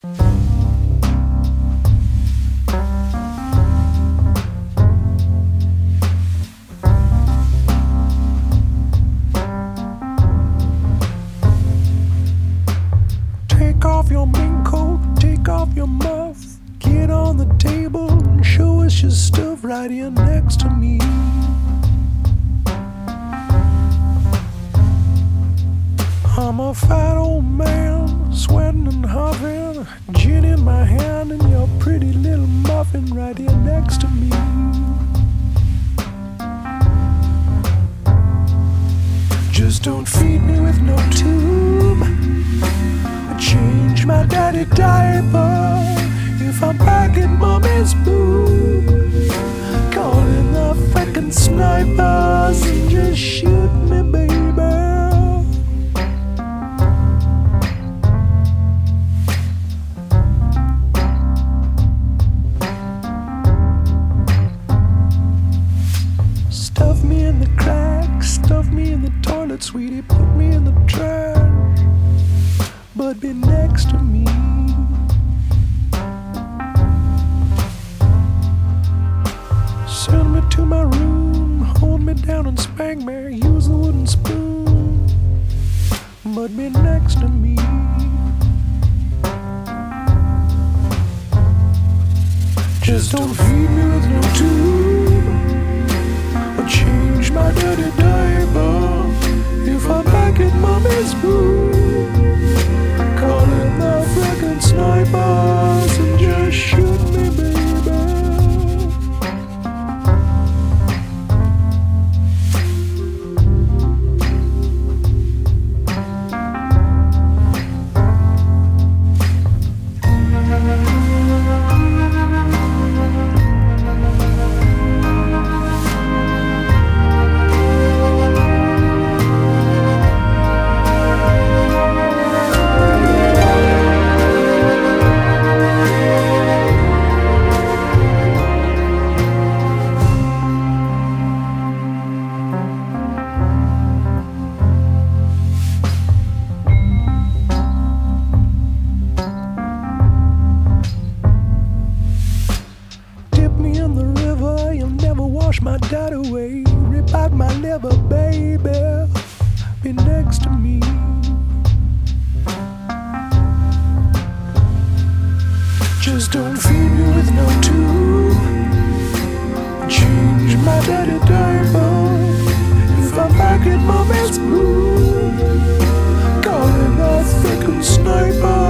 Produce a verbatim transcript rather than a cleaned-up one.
Take off your mink coat, take off your muff, get on the table and show us your stuff right here next to me. I'm a fat old man, sweating and huffing, gin in my hand and your pretty little muffin right here next to me. Just don't feed me with no tube, change my daddy diaper if I'm back in mommy's boob. Call in the frickin' snipers and just shoot me, baby. Stuff me in the crack, stuff me in the toilet, sweetie, put me in the trash, but be next to me. Send me to my room, hold me down and spank me, use a wooden spoon, but be next to me. Just don't feed me with no tube, or change my dirty diaper if I'm back in mommy's boob. Calling the frickin' snipers and just shoot me, baby. My dad away, rip out my liver, baby, be next to me. Just don't feed me with no tube, change my daddy diaper if I'm back in mommy's boob. Calling the frickin' sniper